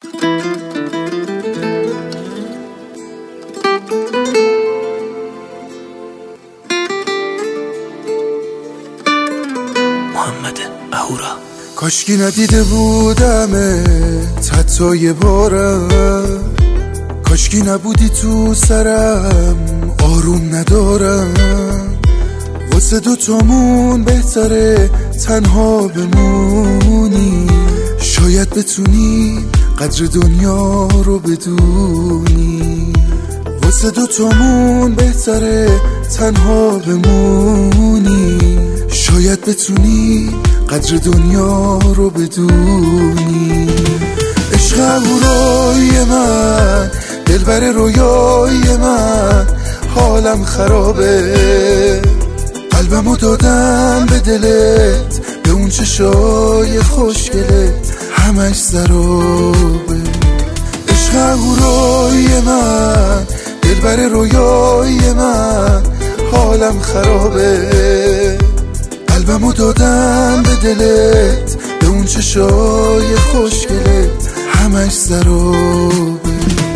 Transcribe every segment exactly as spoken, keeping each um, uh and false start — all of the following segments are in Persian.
محمد اهورا. کاشکی ندیده بودم حتی یه بارم، کاشکی نبودی تو سرم آروم ندارم. واسه دوتامون بهتره تنها بمونی، شاید بتونی قدر دنیا رو بدونی. واسه دوتامون بهتره تنها بمونی، شاید بتونی قدر دنیا رو بدونی. عشق اهورای من، دلبر رویای من، حالم خرابه. قلبمو دادم به دلت، به اون چشای خوشگلت همش سرابه. عشق اهورای من، دلبر رویای من، حالم خرابه. قلبمو دادم به دلت، به اون چشای خوشگلت همش سرابه.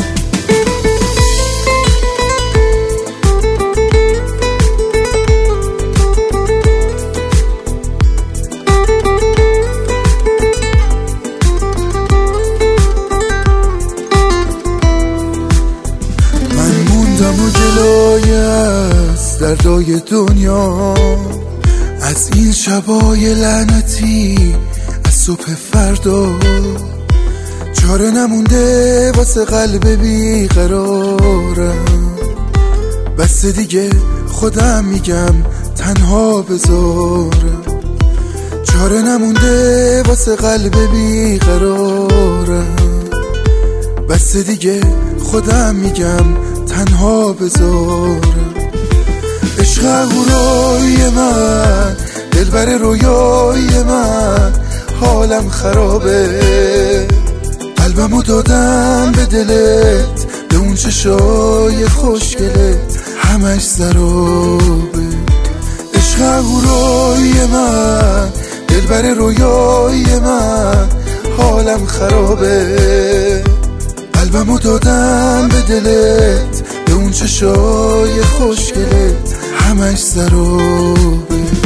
من موندم و جلوی از دردای دنیا، از این شبای لعنتی، از صبح فردا. چاره نمونده واسه قلب بیقرارم، بس دیگه خودم میگم تنها بذارم. چاره نمونده واسه قلب بیقرارم، بس دیگه خودم میگم تنها بذارم. عشق اهورای من، دلبر رویای من، حالم خرابه. قلبمو دادم به دلت، به اون چشای خوشگلت همش سرابه. عشق اهورای من، دلبر رویای من، حالم خرابه. قلبمو دادم به دلت، به اون چشای خوشگلت همش سرابه.